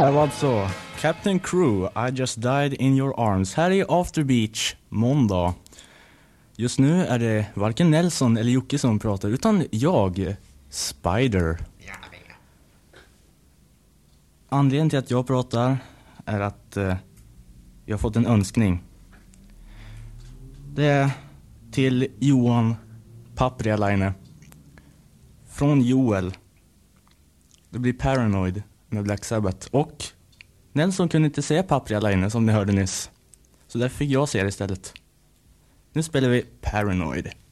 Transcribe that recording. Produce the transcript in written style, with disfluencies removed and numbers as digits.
Det var alltså Captain Crew, I just died in your arms. Här är After Beach, måndag. Just nu är det varken Nelson eller Jocke som pratar, utan jag, Spider. Anledningen till att jag pratar är att jag har fått en önskning. Det är till Johan Paprialainen. Från Joel. Det blir Paranoid med Black Sabbath. Och Nelson kunde inte säga Paprialainen som ni hörde nyss. Så därför fick jag säga det istället. Nu spelar vi Paranoid.